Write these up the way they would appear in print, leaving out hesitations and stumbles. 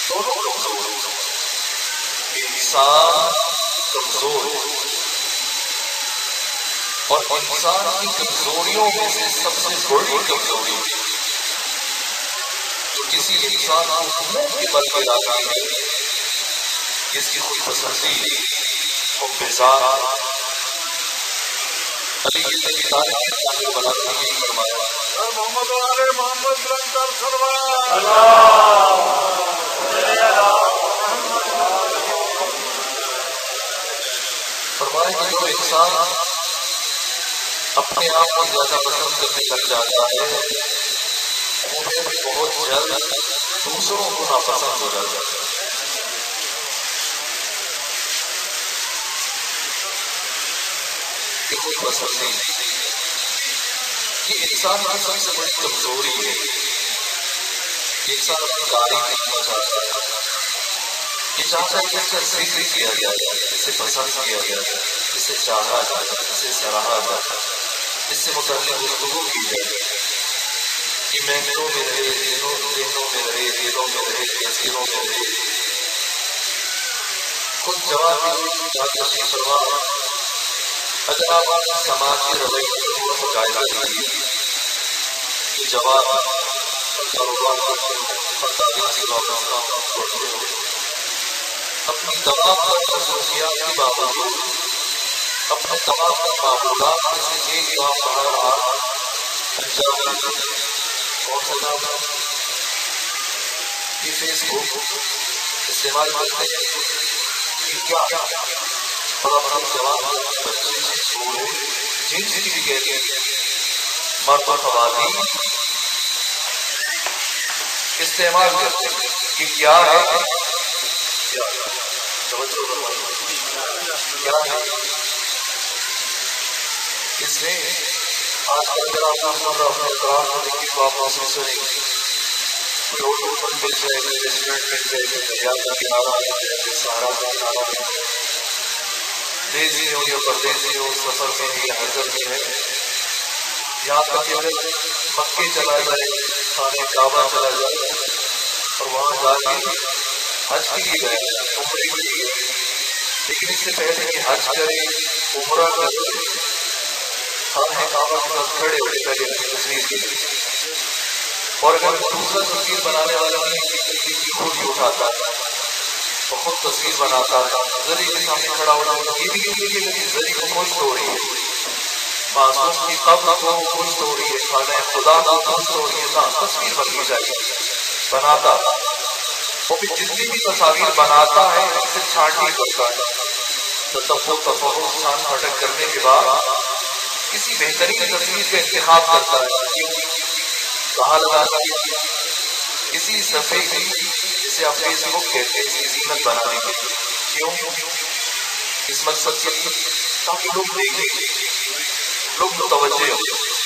دونوں کمزور ہیں. انسان کمزور ہے اور انسان کی کمزوریوں میں سے سب سے بڑی کمزوری جو کسی انسان کو منہ کے بل پہ لاتی ہے جس کی خود پسندی وہ بےزار علی کی تعریف بناتے ہیں فرمایا محمد والے محمد رنگر سرور فرمایا کہ جو انسان اپنے آپ کو زیادہ پسند کرنے لگ جاتا ہے وہ پھر بہت جلد دوسروں کو ناپسند ہو جاتا ہے. خود پسندی یہ انسان کی سب سے بڑی کمزوری ہے. انسان اپنی تعریف کرنا چاہتا ہے, یہ چاہتا ہے کہ اس کا ذکر کیا جائے, اسے پسند کیا جائے, اسے چاہا جائے, اسے سراہا جائے, اس سے متعلق گفتگو کی جائے کہ محفلوں میں رہے, ذہنوں میں رہے, دلوں میں رہے, تاثیروں میں رہے. خود جواب تشریف فرما اگر آپ سماجی رویے کو جائزہ دیجیے کہ جواب کاروبار کرتے ہو, تعلیمی وابستہ پڑھتے ہو, اپنی تمام خصوصیات کے باوجود اپنے تمام معمولات میں سے ایک کام ہر رات انجام دیتے ہیں. کون سا کام؟ یہ فیس بک استعمال کرتے ہیں کہ کیا بڑا بڑا جواب بچے چھوڑے جنس کی بھی کہتے ہیں مرد و خواتین استعمال کرتے ہیں کہ کیا ہے, کیا ہے اس میں. آج کل اگر آپ اپنے اطراف کو دیکھیں تو آپ محسوس کریں گے کوئی ہوٹل مل جائے گا, ریسٹورینٹ مل جائے گا, دریا کا کنارہ مل جائے گا, سہارا کا کنارہ مل جائے گا, دیسی ہو یا پردیسی ہو, سفر میں ہے یا حضر میں ہے, یہاں تک کہ اگر مکے چلا جائے, خانہ کعبہ چلا جائے اور وہاں جا کے حج کے لیے گئے, عمرے کے لیے گئے, لیکن اس سے پہلے کہ حج کرے, عمرہ کرے, خانہ کعبہ کے پاس کھڑے ہوئے پہلے اپنی تصویر کے لیے, اور اگر دوسرا تصویر بنانے والا نہیں خود ہی اٹھاتا اور خود تصویر بناتا ہے, ذریعے کے سامنے کھڑا ہوتا ہے, یہ بھی نہیں کہ ذریعے کو خوش ہو رہی ہے, معصوم کی قبر کو خوش ہو رہی ہے, خانہ خدا کو خوش ہو رہی ہے, تصویر بننی چاہیے. بناتا وہ بھی جتنی بھی تصاویر بناتا ہے اس سے چھانٹی کرتا ہے, تفہم چھان پھٹک کرنے کے بعد کسی بہترین تصویر کا انتخاب کرتا ہے. کہا لگاتا ہے کسی صفحے کی جسے آپ فیس بک کہتے ہیں, اس کی زینت بنانے کے لیے. کیوں؟ اس مقصد کے لیے تاکہ لوگ دیکھیں, لوگ متوجہ ہوں,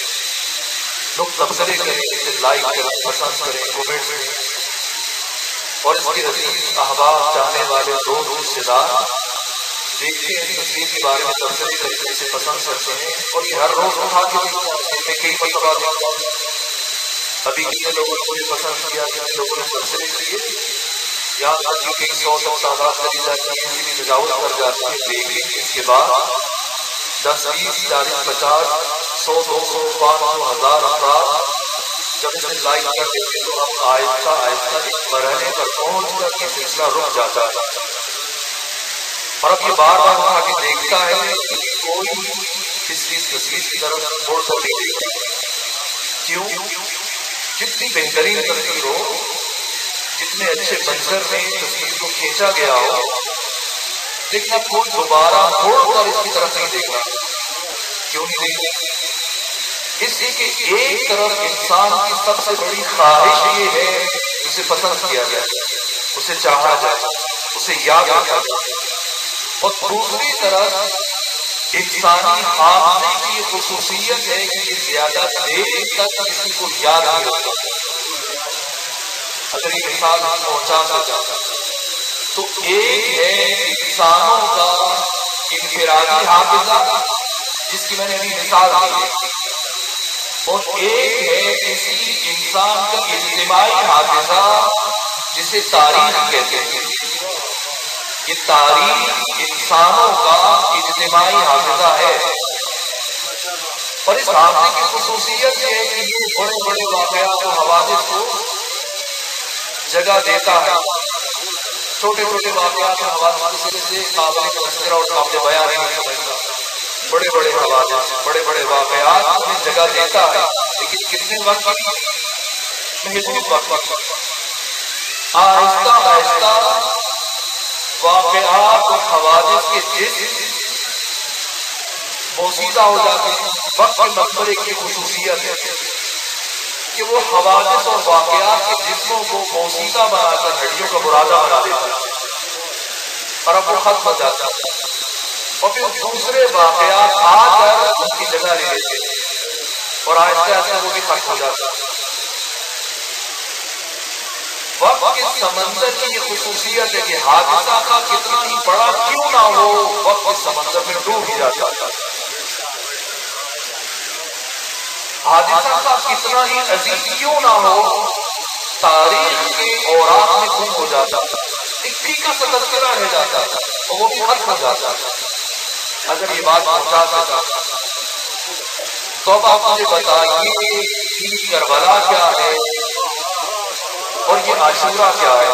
لوگ تبصرے کریں, اسے لائک کریں, پسند کریں, کمنٹ کریں, اور اس کے عزیز احباب, چاہنے والے دوست, رشتے دار دیکھتے ہیں تصویر کے بارے میں تبصرے کرتے ہیں, اسے پسند کرتے ہیں, اور یہ ہر روز اٹھا کے دن میں کئی مرتبہ دیکھتا ہوں. ابھی کتنے لوگوں نے مجھے پسند کیا, کتنے لوگوں نے تبصرے کیے, یہاں تک کہ کئی 100 تک تعداد چلی جاتی ہے, اسی بھی تجاوز کر جاتی ہے. لیکن اس کے بعد 10, 20, 40, 50, 100, 200, 500, 1000 افراد جب اسے لائک کر دیتے تو اب آہستہ آہستہ ایک مرحلے پر پہنچ کر یہ سلسلہ رک جاتا ہے, اور اب یہ بار بار اٹھا کے دیکھتا ہے کہ کوئی اس تصویر کی طرف چھوڑ کر نہیں دیکھتا. کیوں؟ جتنی بہترین تصویر ہو, جتنے اچھے منظر میں تصویر کو کھینچا گیا ہو, لیکن اب کوئی دوبارہ مڑ کر اس کی طرف نہیں دیکھ رہا. کیوں نہیں دیکھ رہا؟ اس لیے کہ ایک طرف انسان کی سب سے بڑی خواہش یہ ہے اسے پسند کیا جائے, اسے چاہا جائے, اسے یاد رکھا جائے, اور دوسری طرف انسانی حافظے کی خصوصیت ہے کہ یہ زیادہ دیر تک کسی کو یاد نہیں رکھتا. اگر یہ مثال ہم پہنچا سکتا تو ایک ہے انسانوں کا انفرادی حافظہ جس کی میں نے ابھی مثال دی ہے, اور ایک ہے کسی انسان کا اجتماعی حافظہ جسے تاریخ کہتے ہیں. یہ تاریخ انسانوں کا اجتماعی حافظہ ہے، اور اس حافظے کی خصوصیت یہ ہے کہ یہ بڑے بڑے واقعات و حوادث کو جگہ دیتا ہے. چھوٹے چھوٹے واقعات و حوادث سے قابل تذکرہ اور قابل بیان نہیں سمجھتا. بڑے بڑے حوادث، بڑے بڑے واقعات میں جگہ دیتا ہے، لیکن کتنے وقت محدود وقت. آہستہ آہستہ واقعات اور حوادث کے جسم موسیدہ ہو جاتے ہیں. وقت کے مقبرے کی خصوصیت ہے کہ وہ حوادث اور واقعات کے جسموں کو موسیدہ بنا کر ہڈیوں کا برادہ بنا دیتا ہے، اور اب وہ ختم ہو جاتا ہے، اور پھر دوسرے واقعات آ کر اس کی جگہ لے لیتے ہیں، اور آہستہ آہستہ وہ بھی ختم ہو جاتا ہے. وقت کے سمندر کی یہ خصوصیت ہے کہ حادثہ کا کتنا ہی بڑا کیوں نہ ہو، وقت کے سمندر میں ڈوب ہی جاتا ہے. حادثہ کا کتنا ہی عظیم کیوں نہ ہو، تاریخ کے اوراق میں گم ہو جاتا ہے. ایک پھیکا سا تذکرہ رہ جاتا ہے، اور وہ بھی ختم ہو جاتا ہے. اگر یہ بات پہنچا سکتا تو اب آپ مجھے بتائیے کہ کربلا کیا ہے اور یہ عاشورہ کیا ہے،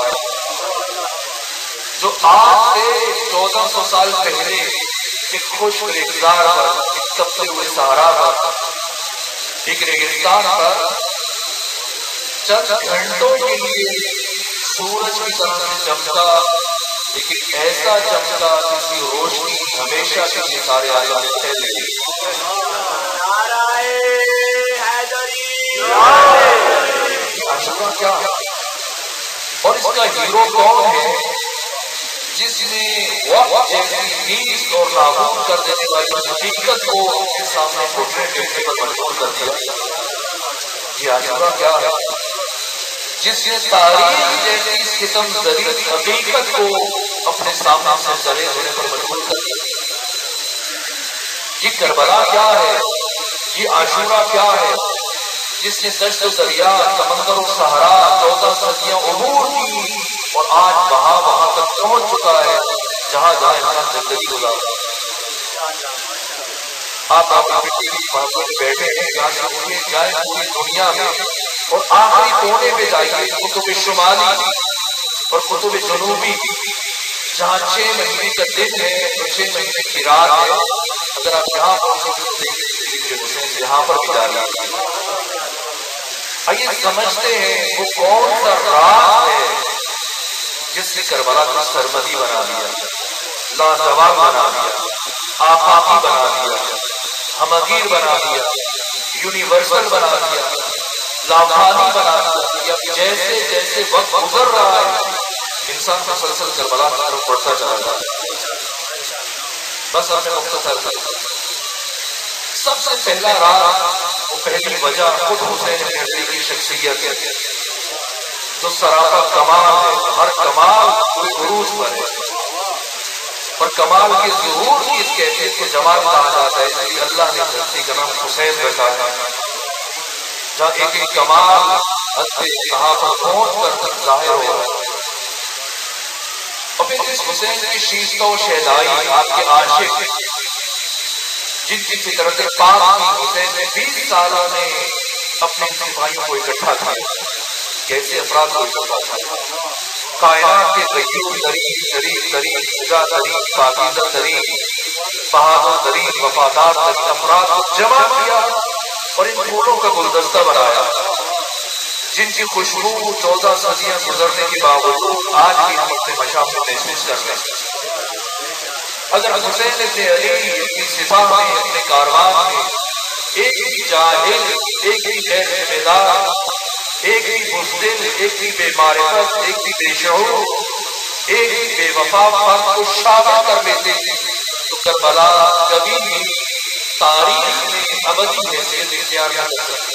جو آج سے 1400 سال پہلے ایک خشک ریگستان پر، ایک تپتے ہوئے صحرا پر، ایک ریگستان پر چند گھنٹوں کے لیے سورج کی طرح سے چمکا، لیکن ایسا چمکا جس کی روشنی ہمیشہ کے لیے سارے عالم میں پھیل گئی. عاشورہ کیا ہے اور اس کا ہیرو کون ہے جس نے وقت جیسی نیز اور نابود کر دینے والی حقیقت کو اپنے سامنے پورٹریٹ کرنے پر مجبور کر دیا؟ یہ عاشورہ کیا ہے جس نے تاریخ جیسی ستم زدہ حقیقت کو اپنے سامنے سے زلے ہونے پر مجبور کر دیا؟ یہ کربلا کیا ہے، یہ عاشورہ کیا ہے جس نے دشت و دریا، سمندر و صحرا 14 صدیاں عبور کی، اور آج وہاں تک پہنچ چکا ہے جہاں جہاں انسان زندگی گزارتا ہے. آپ اپنی محفل میں بیٹھے ہیں، یہاں سے اٹھیے جائیں پوری دنیا میں اور آخری کونے پہ جائیے، قطب شمالی اور قطب جنوبی، جہاں 6 مہینے کا دن ہے اور 6 مہینے کی رات ہے. اگر آپ یہاں پہنچے یہاں پر بھی جاری ہے. آئیے سمجھتے ہیں وہ کون سا راز ہے جس نے کربلا کو سرمدی بنا دیا، لازوال بنا دیا، آفاقی بنا دیا، ہمگیر بنا دیا، یونیورسل بنا دیا، لافانی بنا دیا. جیسے جیسے وقت گزر رہا ہے انسان مسلسل کربلا کی طرف بڑھتا چلا جاتا ہے. بس ہم نے مختصر سب سے پہلا راز، وہ پہلی وجہ خود حسین بن علی کی شخصیت ہے جو سراپا کمال ہے. ہر کمال کوئی عروج پر ہے، اور کمال کے ظہور کی اس کیفیت کو جمال کہا جاتا ہے. اس لیے اللہ نے دھرتی کا نام حسین رکھا ہے، جہاں ایک ایک کمال حد کہاں پر پہنچ کر ظاہر ہو رہا ہے. اور پھر اس حسین کی شیفتہ و شہدائی، آپ کے عاشق جن کی فطرت پاک کی، حسین نے 20 سالوں میں اپنے سپاہیوں کو اکٹھا کیا. کیسے افراد کو اکٹھا کیا؟ کائنات کے قیوم ترین، شریف ترین، شجاع ترین، پاکیزہ ترین، بہادر ترین، وفادار ترین افراد کو جمع کیا اور ان پھولوں کا گلدستہ بنایا جن کی خوشبو 14 صدیاں گزرنے کے باوجود آج بھی ہم اپنے مشام میں محسوس کرتے ہیں. اگر حسین ابن علی اپنی سپاہ میں، اپنے کاروان میں ایک بھی جاہل، ایک بھی غیر ذمہ دار، ایک بھی بزدل، ایک بھی بے معرفت، ایک بھی بے شعور، ایک بھی بے وفا فرد کو شامل کر لیتے تو کربلا کبھی بھی تاریخ میں ابدی حیثیت اختیار نہ کر سکتی.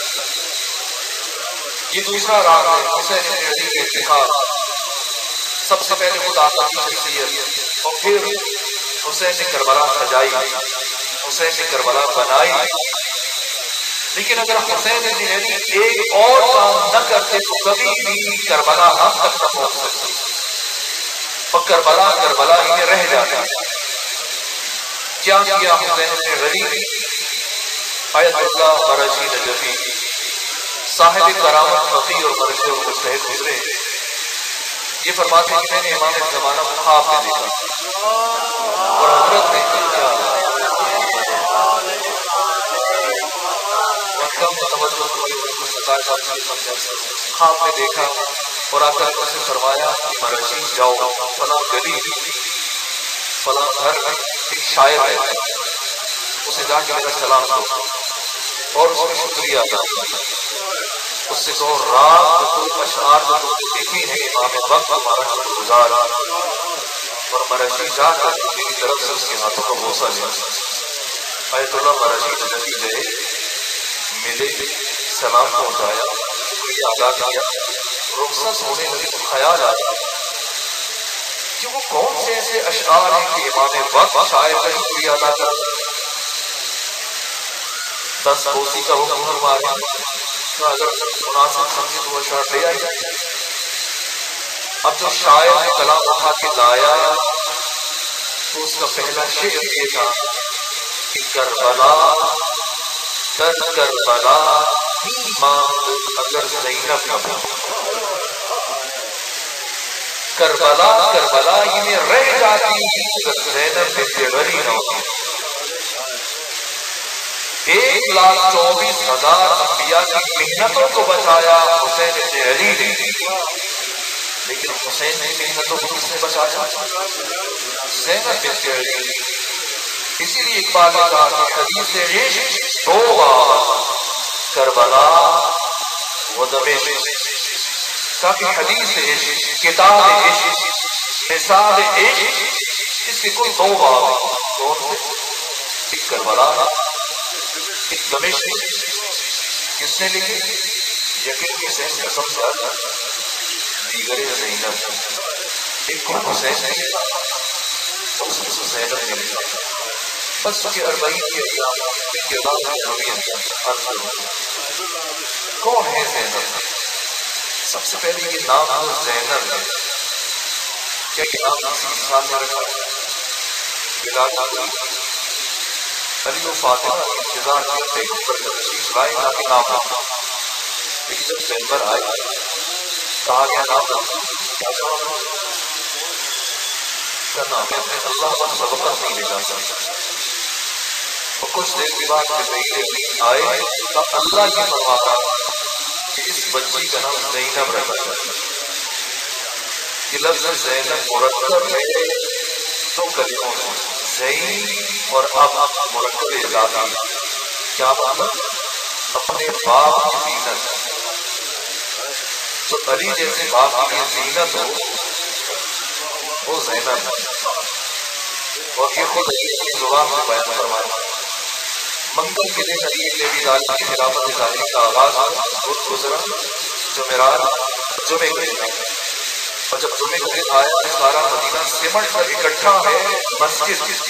یہ دوسرا راز ہے حسین بن علی کے انتخاب. سب سے پہلے خود آقا کی شخصیت، اور پھر حسین نے کربلا سجائی، حسین نے کربلا بنائی. لیکن اگر حسین بن علی ایک اور کام نہ کرتے تو کبھی بھی کربلا ہم تک نہ پہنچ سکتی، اور کربلا ہی میں رہ جاتا۔ کیا کیا حسین بن علی؟ آیت اللہ مرشی نجفی صاحب کرامت فقیہ اور مرشد اور مجتہد گزرے، یہ فرماتے ہیں کہ میں نے امام زمانہ کو خواب میں دیکھا اور حضرت نے کیا خواب میں دیکھا اور آ کر سے فرمایا کہ مرشی جاؤ فلاں گلی فلاں گھر ایک شاعر ہے، اسے جا کے میرا سلام دو اور اس میں شکریہ ادا کرو، اس سے کہو رات اشعار جو تم نے لکھی ہے امام وقت ہمارا شکر گزار، اور مرشی جا کر میری طرف سے اس کے ہاتھوں کا بوسہ لیا۔ آیت اللہ مرشی نجفی گئے، ملے، سلام پہنچایا، شکریہ ادا کیا، رخصت ہونے لگے تو خیال آیا کہ وہ کون سے ایسے اشعار ہیں کہ امام وقت شاعر کا شکریہ ادا کر 10 کوسی کا حکم فرما رہے ہیں، اگر مناسب سمجھے تو وہ اشعار لے آئی جائے۔ اب جو شاعر نے کلام اٹھا کے گایا تو اس کا پہلا شعر یہ تھا کہ کربلا در کربلا ماند اگر زینب نہ ہو، کربلا یہ میں رہ جاتی اگر زینب بنت علی نہ ہوتی۔ 1,24,000 انبیاء کی محنتوں کو بچایا حسین بن علی نے، لیکن حسین کی محنتوں کو کس نے بچایا؟ زینب بنت علی۔ اسی لیے اقبال نے کہا کہ حدیث عشق 2 بار کربلا و دمشق، تاکہ حدیث عشق، کتاب عشق، نصاب عشق، اس کے کوئی 2 باب ہیں، کون سے؟ ایک کربلا ایک دمشق۔ کس نے لکھی؟ یقین حسین قسم سے آتا دیگر زینب، ایک کو حسین نے لکھا اور اس کو زینب نے لکھا۔ بس کے 40 کے ایام کے کردار کی اہمیت کون ہے زینب؟ سب سے پہلے یہ نام ہے زینب ہے، کیا یہ نام کسی انسان نے رکھا؟ بلا علی و فاطمہ انتظار کیا پیغمبر کا تشریف لائے تاکہ نام رکھا، لیکن جب پیغمبر آئے کہا گیا نام رکھا، کیا جواب کرنا ہے؟ اللہ پر سبقت نہیں لے جا سکتا۔ اور کچھ دیر کے بعد جب آئے تو اللہ یہ فرماتا کہ اس بچی کا نام زینب رکھا ہے۔ یہ لفظ زینب مرکب ہے 2 کلموں سے، زین اور اب مرکب اضافی۔ کیا مطلب؟ اپنے باپ کی زینت، تو علی جیسے باپ کی لیے زینت ہو وہ زینب، اور یہ خود علی کی زبان سے بیان فرمایا۔ منگل کے دن علی بن ابی طالب کی خلافت ظاہری کا آغاز بدھ گزرا، جمعے کے دن، اور جب جمعے کے دن آیا تو سارا مدینہ سمٹ کر اکٹھا ہے مسجد،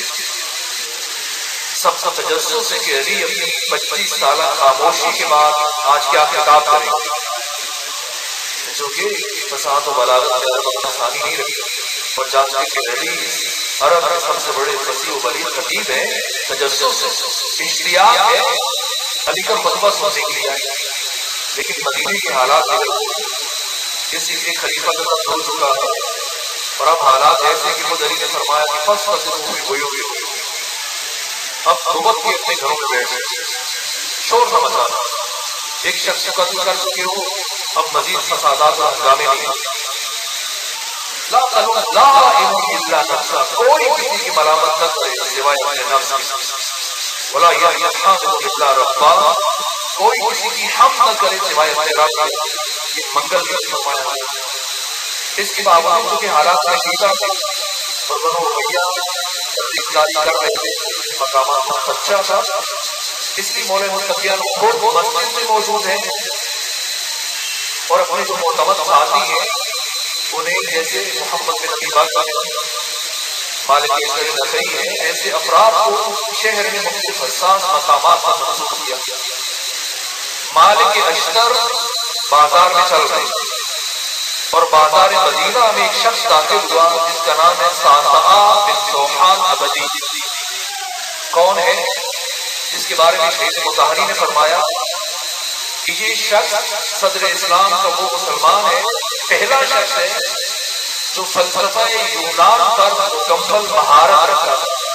سب تجسس ہے کہ علی اپنی 25 سالہ خاموشی کے بعد آج کیا خطاب کریں گے، جو کہ فصاحت و بلاغت میں آسانی نہیں رکھی، اور جانتے کہ علی عرب کے سب سے بڑے فصیح و بلیغ خطیب ہیں، تجسس ہے، اشتیاق ہے علی کا خطبہ سننے کے لیے آئے، لیکن مدینے کے حالات اس لیے خلیفہ کا وقت ہو چکا ہے، اور اب حالات ایسے کہ خود علی نے فرمایا کہ فصل اب نوبت بھی اپنے گھروں میں بیٹھ گئے، شور نہ مچانا، ایک شخص کو قتل کر چکے ہو، اب مزید فسادات اور ہنگامے نہیں، لا الہ الا نفسا، کوئی کسی کی ملامت نہ کرے سوائے اپنے نفس کی، ولا یحمد الا ربا، کوئی کسی کی حمد نہ کرے سوائے اپنے رب کی۔ یہ منگل کا فرمایا ہے۔ اس کے باوجود کہ حالات میں شیشہ اور بنو امیہ اقتدار کر رہے تھے، مقامات کا خدشہ تھا، اس لیے مولا متقیان خود مسجد میں موجود ہیں، اور اپنے جو معتمد ساتھی ہیں انہیں جیسے محمد بن ابی بکر مالک نفعی ہیں، ایسے افراد کو شہر میں مختلف حساس مقامات پر منصوب کیا۔ مالک اشتر بازار میں چل رہے اور بازار مدینہ میں ایک شخص داخل ہوا جس کا نام ہے صعصعہ بن چوحان ابدی. کون ہے؟ جس کے بارے میں شیخ مطہری نے فرمایا کہ یہ شخص صدر اسلام کا وہ مسلمان ہے، پہلا شخص ہے جو فلسفہ یونان پر مکمل مہارت رکھا.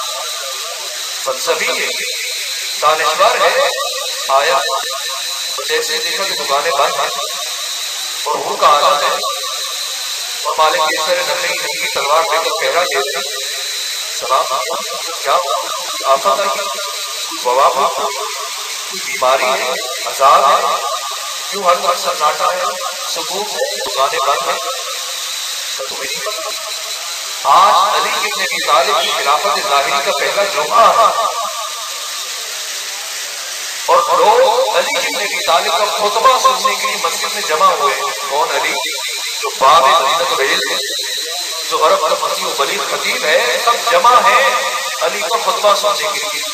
فلسفی ہے، دانشور ہے. آیا جیسے دیکھا کہ دکانیں بند ہیں اور وہ کا عالم ہے اور مالک اشتر نقی ننگی تلوار لے کر پہرا دے دیا. سلام، کیا آفت آئی؟ وبا کوئی بیماری ہے، عذاب ہے؟ کیوں ہر وقت سناٹا ہے، سکوت ہے، دکانیں بند ہیں؟ آج علی ابن ابی طالب کی خلافت ظاہری کا پہلا جمعہ ہے اور لوگ علی ابن ابی طالب کا خطبہ سننے کے لیے مسجد میں جمع ہوئے. کون علی؟ جو باب مدینہ الرئیس ہے، جو عرب کا فصیح و بلیغ خطیب ہے، سب جمع ہیں علی کا خطبہ سننے کے لیے.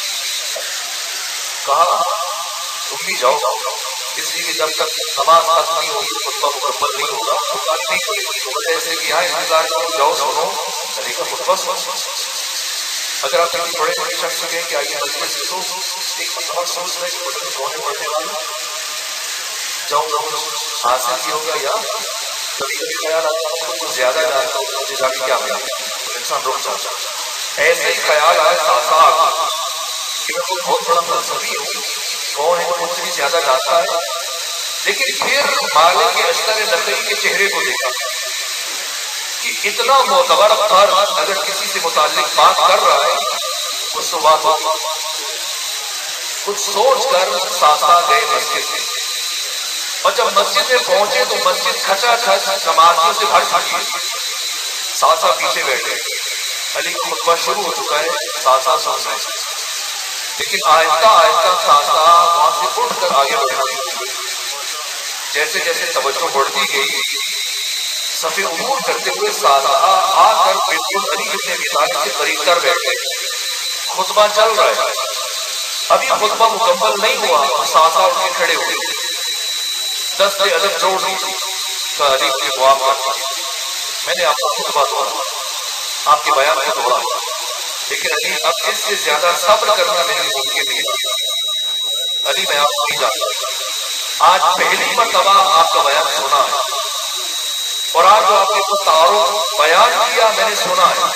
کہا تم بھی جاؤ، اس لیے کہ جب تک نماز ختم نہیں ہوگی خطبہ مکمل نہیں ہوگا، دکان نہیں کھلے گی. تو ایسے کہ یہاں انتظار کرو، جاؤ سنو علی کا خطبہ سنو. اگر آپ کبھی بڑے بڑے شخص سے کہیں کہ آئیے مسجد سے تو ایک مرتبہ سوچ رہے کہ سونے پڑنے والا جاؤ حاصل بھی ہوگا. یا کبھی کبھی خیال آتا ہے کچھ زیادہ جانتا ہوں مجھے جا کے کیا ملا، انسان رک جاتا ہے. ایسے ہی خیال آیا صعصعہ کا کہ میں کوئی بہت بڑا فلسفی ہوں، کون ہے مجھ سے بھی زیادہ جانتا ہے. لیکن پھر مالک اشتر نقی کے چہرے کو دیکھا کہ اتنا معتبر فرد اگر کسی سے متعلق بات کر رہا ہے کچھ تو بات ہو. کچھ سوچ کر صعصعہ گئے مسجد میں اور جب مسجد میں پہنچے تو مسجد کھچا کھچ نمازیوں سے بھر چکی ہے. صعصعہ پیچھے بیٹھے، علی کا خطبہ شروع ہو چکا ہے، صعصعہ سن رہے ہیں. لیکن آہستہ آہستہ صعصعہ وہاں سے اٹھ کر آگے بڑھا. جیسے جیسے توجہ بڑھتی گئی، صف عبور کرتے ہوئے صعصعہ آ کر بالکل علی ابن ابی طالب کے قریب کر بیٹھے. خطبہ چل رہا ہے، ابھی خطبہ مکمل نہیں ہوا. صعصعہ اٹھ کے کھڑے ہوئے، دست ادب جوڑ دی کہ علی کے معاف کرتا، میں نے آپ کا خطبہ توڑا، آپ کے بیان کو توڑا، لیکن علی اب اس سے زیادہ صبر کرنا میرے ممکن نہیں ہے. علی میں آپ کو نہیں جانتا، آج پہلی مرتبہ آپ کا بیان سنا ہے اور آج جو آپ نے کو تعارف بیان کیا میں نے سنا ہے.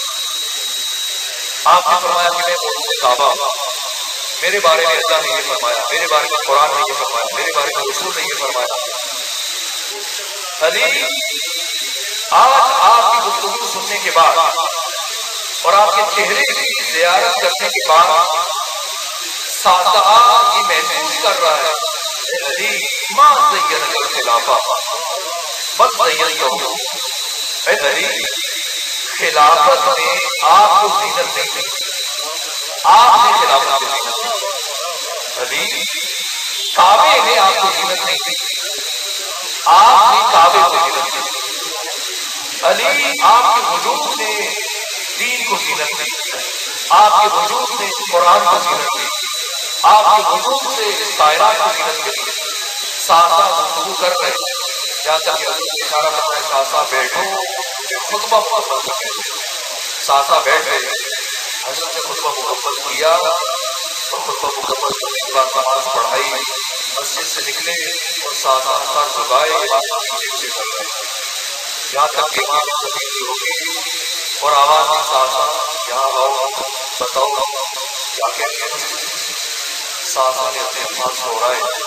آپ نے فرمایا کہ میں موجود کعبہ ہوں، میرے بارے میں اللہ نے یہ فرمایا، میرے بارے میں قرآن نے یہ فرمایا، میرے بارے میں رسول نے یہ فرمایا. علی آج آپ کی گفتگو سننے کے بعد اور آپ کے چہرے کی زیارت کرنے کے بعد صعصعہ یہ محسوس کر رہا ہے علی ما زینک الخلافہ بل زینتہ. اے علی خلافت میں آپ کو زینت نہیں دی، آپ نے خلافت میں زینت دی. علی کعبے نے آپ کو زینت نہیں دی، آپ نے کعبے کو زینت دی. علی آپ کے وجود نے دین کو زینت دی، آپ کے وجود نے قرآن کو زینت دی، آپ کے وجود سے کائنات کو زینت دی. صعصعہ گفتگو کر رہے جہاں تک کہ حضرت اشارہ کرتا ہے صعصعہ بیٹھو خطبہ مکمل کر. صعصعہ بیٹھ گئے، حضرت نے خطبہ مکمل کیا اور خطبہ مکمل کرنے کے بعد نماز پڑھائی، مسجد سے نکلے اور صعصعہ سر جھکائے پیچھے کر رہے یہاں تک کہ امام زمین ہوگی اور آواز میں صعصعہ یہاں آؤ بتاؤ کیا کہتے ہیں. صعصعہ نے اپنے الفاظ دہرائے،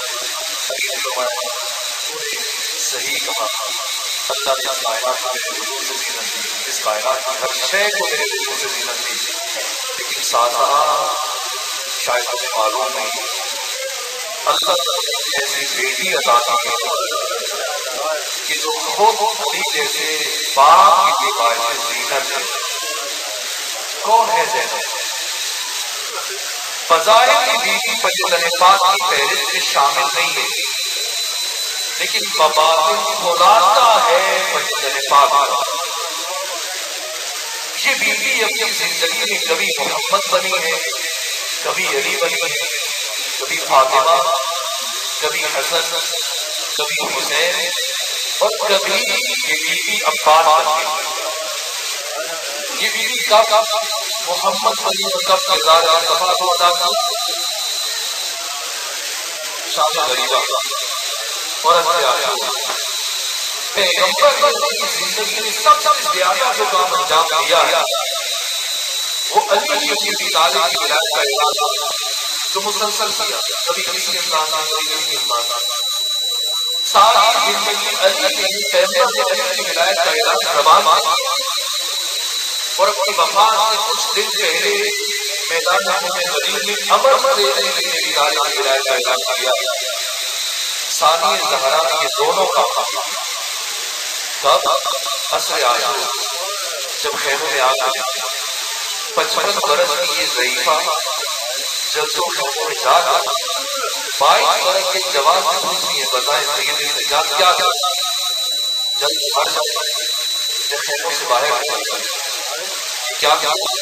صحیح کہا، اللہ نے کائنات کو میرے وجود سے زینت دی، اس کائنات کی ہر شے کو میرے وجود سے زینت دی. لیکن صعصعہ شاید تمہیں معلوم نہیں، اللہ نے ایسی بیٹی عطا کی کہ جو خود علی جیسے باپ کی باعث زینت ہے. کون ہے زینب؟ فضائل کی بیوی فضیلت پاک کی فہرست میں شامل نہیں ہے، لیکن بباطن خلاصہ ہے فضیلت پاک کا. یہ بیوی اپنی زندگی میں کبھی محمد بنی ہے، کبھی علی بنی ہے، کبھی فاطمہ، کبھی حسن، کبھی حسین، اور کبھی یہ بیوی عباس بن گئی۔ یہ بیوی کب محمد علی کب کردار مصطفیٰ کو ادا کی؟ شام غریبہ اور پیغمبر نے اپنی زندگی میں سب سے زیادہ جو کام انجام دیا ہے وہ علی بن ابی طالب کی ولایت کا اعلان جو مسلسل کیا، کبھی کسی انداز کبھی کسی انداز، ساری زندگی علی نے پیغمبر نے علی کی ولایت کا اعلان زبان اور اپنی وفات سے کچھ دن پہلے میدان غدیر میں امر سے علی بن ابی طالب کی ولایت کا اعلان کیا۔ ثانی زہرا یہ دونوں کا کب؟ عصر عاشور جب خیموں میں آ گئے 55 برس کی یہ ضعیفہ جب تو خیموں میں جا گیا 22 برس کے جوان سے پوچھتی ہے بتائیں سیدی سجاد کیا تھا؟ جلد مر جائے جب خیموں سے باہر نکل گئے کیا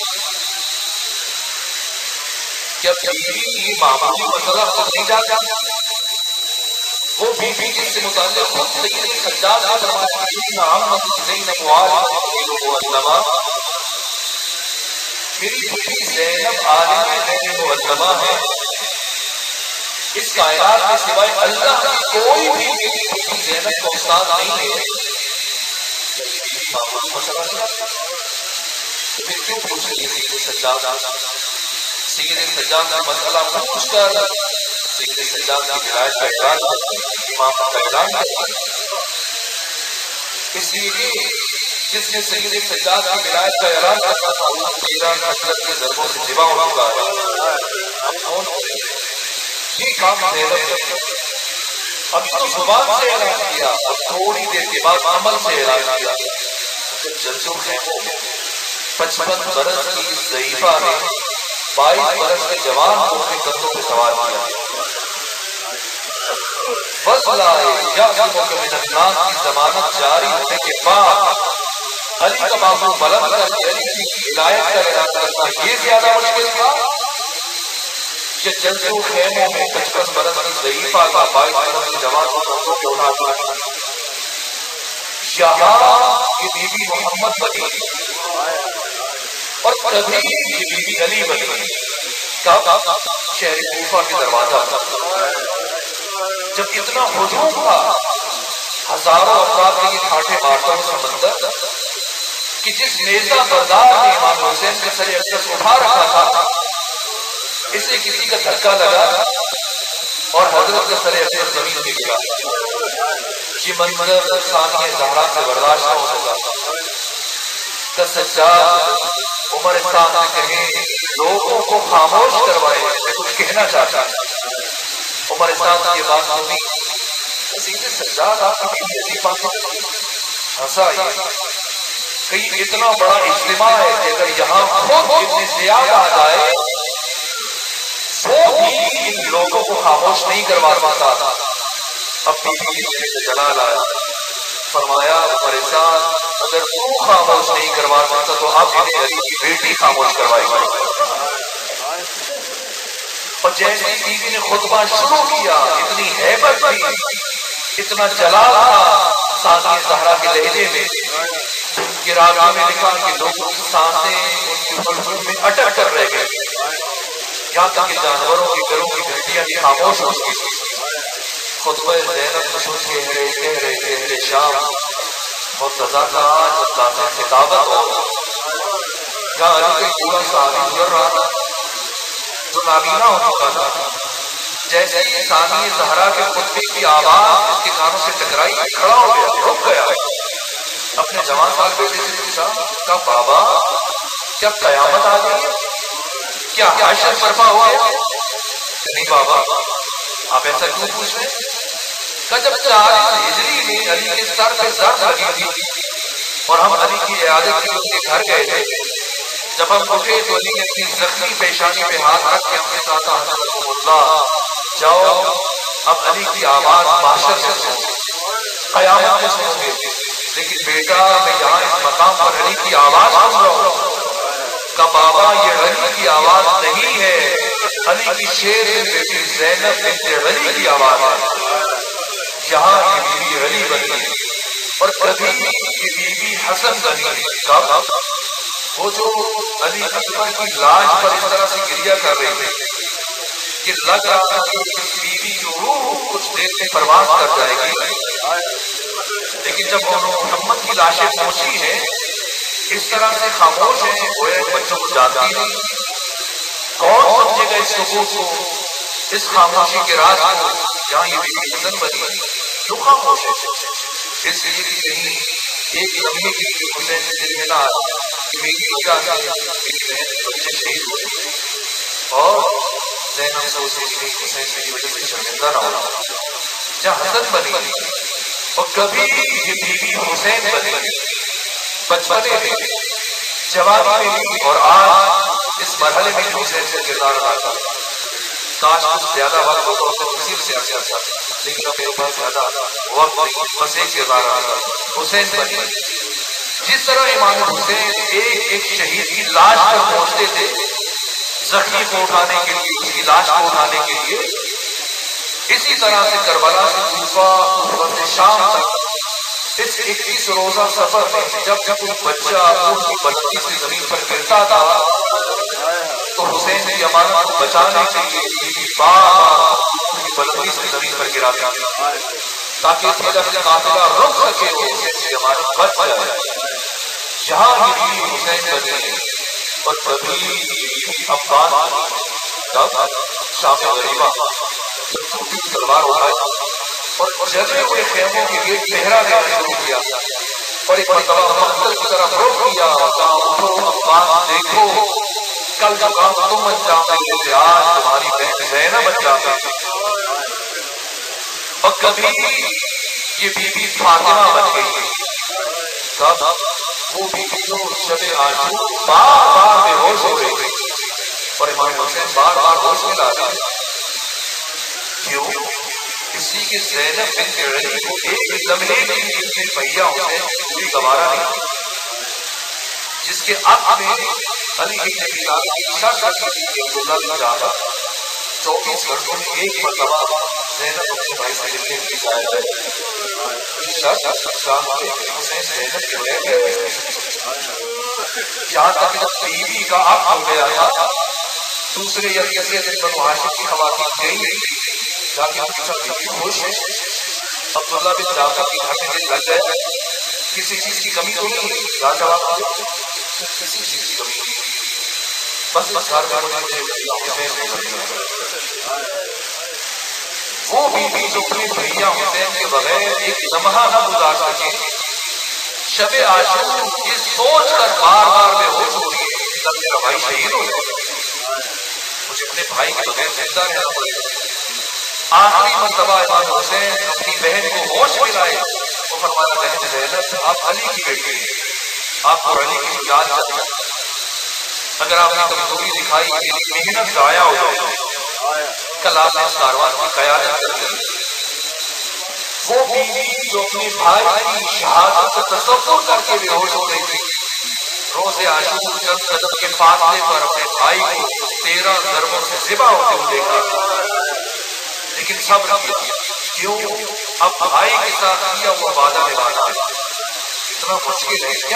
بیوی معمولی مسئلہ خود نہیں جاتا؟ وہ بیوی جس سے متعلق خود سید سجاد نے فرمایا میری بیٹی زینب عالمہ غیر معظمہ ہے، اس کائنات میں سوائے اللہ کی کوئی بھی بیٹی زینب کو استاد نہیں ہے۔ پھر کیوں پوچھ رہی ہے سید سجاد؟ سید سجاد کا مسئلہ پوچھ کر سید سجاد کی ولایت کا اعلان امام کا اعلان اس لیے کہ جس نے سید سجاد کی ولایت کا اعلان کرنا تھا وہ 13 حضرت کے ضربوں سے جبا ہو چکا ہے۔ یہ کام ابھی تو زبان سے اعلان کیا اور تھوڑی دیر کے بعد عمل سے اعلان کیا۔ جلسوں خیموں میں 55 برس کی ضعیفہ نے 22 برس کے جوان کو اپنے کندھوں پہ سوار کیا۔ کی ضمانت جاری ہونے کے بعد علی کا بازو بلند کر کے علی کی ولایت کا اعلان کرنا یہ زیادہ مشکل تھا کہ جلسوں خیموں میں 55 برس کی ضعیفہ کا 22 برس کے جوان کو کندھوں پہ اٹھا دیا۔ یہاں یہ بیوی محمد بنی اور کبھی یہ بیوی علی بنی کب؟ شہر کوفہ کے دروازہ جب اتنا ہجوم تھا، ہزاروں افراد کے یہ کھاٹے مارتا ہوں سمندر کہ جس نیزہ بردار نے امام حسین کے سر اقدس اٹھا رکھا تھا اسے کسی کا دھکا لگا اور حضرت کے سر اقدس زمین پہ گرا۔ یہ منظر ثانی زہرا سے برداشت نہ ہو سکا۔ سجاد عمر صاحب نے کہیں لوگوں کو خاموش کروائے، میں کچھ کہنا چاہتا ہوں۔ عمر صاحب نے یہ بات سنی، سیدھے سجاد آپ کی بیوی بات ہنسا کہیں اتنا بڑا اجتماع ہے کہ اگر یہاں خود اتنے زیادہ آ جائے وہ بھی ان لوگوں کو خاموش نہیں کروا پاتا۔ اب بیوی سے جلال آیا، فرمایا عمر صاحب اگر تو خاموش نہیں کروا سکتا تو آپ انہیں علی کی بیٹی خاموش کروائی گئی۔ اور جیسے بیوی نے خطبہ شروع کیا اتنی ہیبت تھی، اتنا جلال تھا ثانی زہرا کے لہجے میں کہ راوی میں لکھا کہ لوگوں کی سانسیں ان کی حلقوں میں اٹک کر رہ گئے، یہاں تک کہ جانوروں کی گھروں کی گھنٹیاں بھی خاموش ہو گئی۔ خطبہ زینب کہہ رہے شام مرتضیٰ کا آج تازہ خطابت ہو جہاں علی کا پورا صحابی گزر رہا تھا جو نابینا ہو چکا تھا۔ جیسے ہی ثانی زہرا کے خطبے کی آواز اس کے کانوں سے ٹکرائی کھڑا ہو گیا، رک گیا، اپنے جوان سال بیٹے سے پوچھا کہ بابا کیا قیامت آ گئی، کیا حشر برپا ہوا ہے؟ نہیں بابا آپ ایسا کیوں پوچھ رہے ہیں؟ کہ جب 40 ہجری میں علی کے سر پہ ضرب لگی تھی اور ہم علی کی عیادت کے لیے گھر گئے تھے، جب ہم اٹھے تو علی نے اپنی زخمی پیشانی پہ ہاتھ رکھ کے ہم نے کہا تھا حضرت اللہ جاؤ اب علی کی آواز محشر سے سنو، قیامت میں سنو گے، لیکن بیٹا میں یہاں اس مقام پر علی کی آواز سن رہا ہوں۔ کا بابا یہ علی کی آواز نہیں ہے، علی کی شیر بیٹی زینب بنت علی کی آواز ہے۔ یہاں یہ بیوی علی بنی اور کبھی یہ بیوی حسن بنی۔ کب؟ وہ جو علی اکبر کی لاش پر اس طرح سے گریا کر رہی تھی کہ لگ رہا تھا کہ بیوی کی روح کچھ دیر میں پرواز کر جائے گی، لیکن جب محمد کی لاشیں پہنچی ہیں اس طرح سے خاموش ہیں، گویا بچوں کو جانتی نہیں۔ کون سمجھے گا اس سکوت کو، اس خاموشی کے راز کو؟ جہاں یہ بیوی حسن بنی کیوں خاموش ہے؟ اس لیے کہ کہیں ایک لمحے کے لیے حسین سے دل میں نہ آیا کہ میری وجہ سے میری بہن بچے شہید ہوئے، اور زینب سوچتی کہ حسین میری وجہ سے شرمندہ نہ ہو۔ جہاں حسن بنی اور کبھی یہ بیوی حسین بنی، بچپنے میں، جوانی میں، اور آج اس مرحلے میں حسین سے کردار ادا کر۔ کاش کچھ زیادہ وقت ہوتا تو تفصیل سے عرض کرتا، لیکن اب میرے پاس زیادہ وقت نہیں، بس ایک کردار ادا حسین بنی۔ جس طرح امام حسین ایک ایک شہید کی لاش پر پہنچتے تھے زخمی کو اٹھانے کے لیے، اس کی لاش کو اٹھانے کے لیے، اسی طرح سے کربلا سے کوفہ سے شام تک اس 21 روزہ سفر میں جب کوئی بچہ اونٹ کی بلندی سے زمین پر گرتا تھا تو حسین کی امانت کو بچانے کے لیے بار بار اونٹ کی بلندی سے زمین پر گراتا تھا تاکہ پھر قافلہ رک سکے، وہ حسین کی امانت بچ جائے۔ جہاں یہ بیوی حسین بنی اور کبھی یہ بیوی عباس بنی، کب؟ شام غریبہ جب چھوٹی تلوار اٹھائی اور جلے ہوئے خیموں کے گرد پہرا دینا شروع کیا اور ایک مرتبہ مقتل کی طرف رخ کیا اور کہا اٹھو عباس دیکھو، کل جو کام تم انجام دے تھے آج تمہاری بہن زینب انجام دے۔ اور کبھی یہ بیوی فاطمہ بن گئی، کب؟ وہ بیوی جو شب عاشور بار بار بے ہوش ہو رہی تھی اور امام حسین بار بار ہوش میں لا رہے۔ کیوں؟ اس لیے کہ زینب بنت علی کو ایک لمحے کے لیے اپنے پہیا حسین کی پوری گوارا نہیں، جس کے عقب میں علی بن ابی طالب کی شرط رکھی تھی کہ عبداللہ بن جعفر 24 گھنٹوں میں ایک مرتبہ زینب اپنے بھائی سے ملنے کے لیے جایا جائے۔ شرط شام کے حسین زینب کے بغیر نہیں سکتے، یہاں تک جب بیوی کا عقد ہو گیا تھا دوسرے یا تیسرے دن بنو ہاشم کی خواتین گئی جا کے پوچھا بیوی خوش ہے؟ عبداللہ بن جعفر کے گھر میں دل لگ گیا، کسی چیز کی کمی تو نہیں؟ کیا جواب دیا؟ کسی چیز کی کمی نہیں، بس گھر میں مجھے حسین نہیں بنی۔ وہ بیوی جو اپنے بھیا حسین کے بغیر ایک لمحہ نہ گزار سکے، شب عاشور یہ سوچ کر بار بار بے ہوش ہو رہی ہے تب میرا بھائی شہید ہو جائے، مجھے اپنے بھائی کے بغیر زندہ رہنا پڑے۔ آخری مرتبہ امام حسین اپنی بہن کو ہوش میں لائے، وہ فرمایا بہن زینب آپ علی کی بیٹی ہیں، آپ کو علی کی شجاعت چاہیے، اگر آپ نے کمزوری دکھائی میری محنت ضائع ہو جائے، کل آپ نے اس کاروان کی قیادت کرنی۔ وہ بیوی جو اپنے بھائی کی شہادت کا تصور کر کے بے ہوش ہو گئی تھی، روز عاشور چند قدم کے فاصلے پر اپنے بھائی کو 13 ضربوں سے ذبح ہوتے ہوئے دیکھا، لیکن صبر کیا۔ کیوں؟ اب بھائی کے ساتھ کیا ہوا وعدہ نبھانا اتنا مشکل ہے کیا؟